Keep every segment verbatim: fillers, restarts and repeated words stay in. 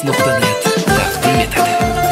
nuqta net taqdim etadi.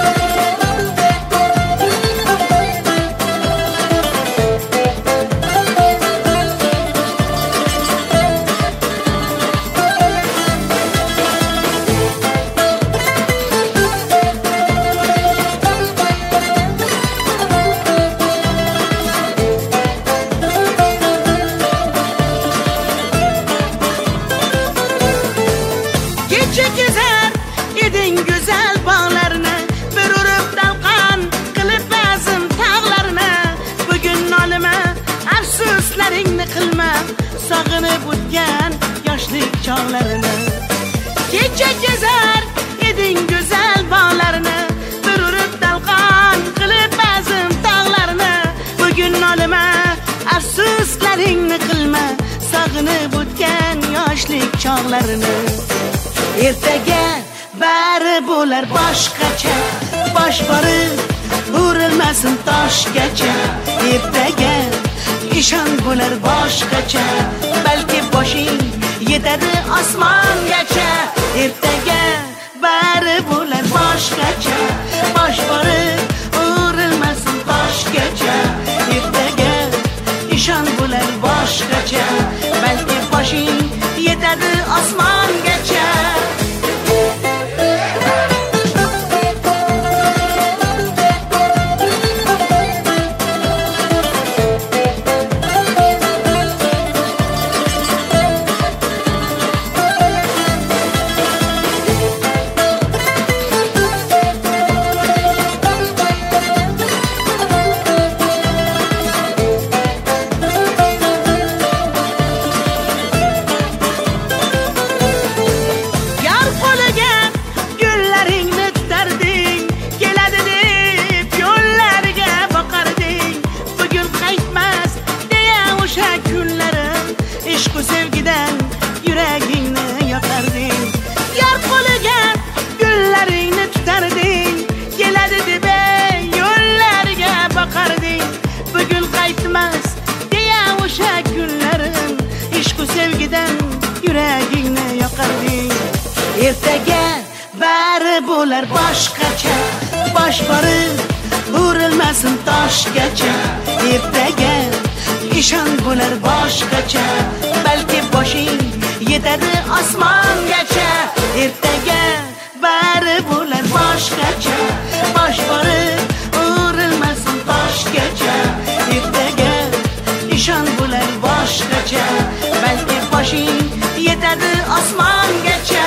Gezer edin güzel bağlarını, bir urup dalgan kılıp bazım tağlarını. Bugün nolima afsuslaringni qilma, sog'inib o'tgan yoshlik chog'larini. Kecha gezer edin güzel bağlarını, bir urup dalgan kılıp bazım tağlarını. Bugün nolima afsuslaringni qilma, sog'inib o'tgan yoshlik chog'larini. Ertaga bari bo'lar boshqacha, bosh borib urilmasin toshgacha. Ertaga ishon bo'lar boshqacha, balki boshing yetadi osmongacha. Ertaga bari bo'lar boshqacha, bosh borib urilmasin toshgacha. Ertaga ishon bo'lar boshqacha, balki boshing yetadi osmongacha. Sevgiden yüreğini yakardın, yar qo'liga gullaringni tutarding, keladi deb yo'llarga boqarding. Bugun qaytmas deya o'sha kunlarim, ishq-u sevgidan yuragingni yoqarding. Ertaga bari bo'lar boshqacha, bosh borib urilmasin toshgacha. Ertaga ishon bo'lar boshqacha, balki boshing yetadi osmongacha. Ertaga bari bo'lar boshqacha, bosh borib urilmasin toshgacha. Ertaga ishon bo'lar boshqacha, balki boshing yetadi osmongacha.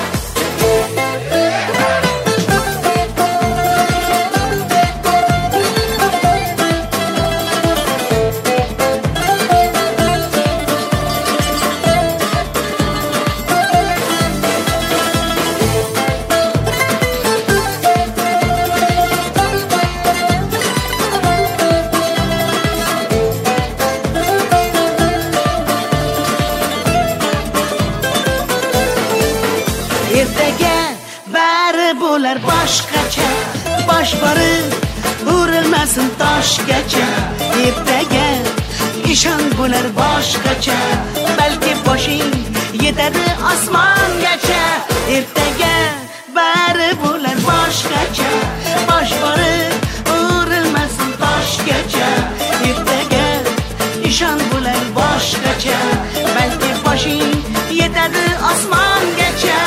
Ertaga bari bo'lar boshqacha, bosh borib urilmasin toshgacha. Ertaga ishon bo'lar boshqacha, balki boshing yetadi osmongacha. Ertaga bari bo'lar boshqacha, bosh borib urilmasin toshgacha. Ertaga ishon bo'lar boshqacha, balki boshing yetadi osmongacha.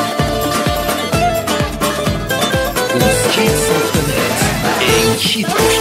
Hit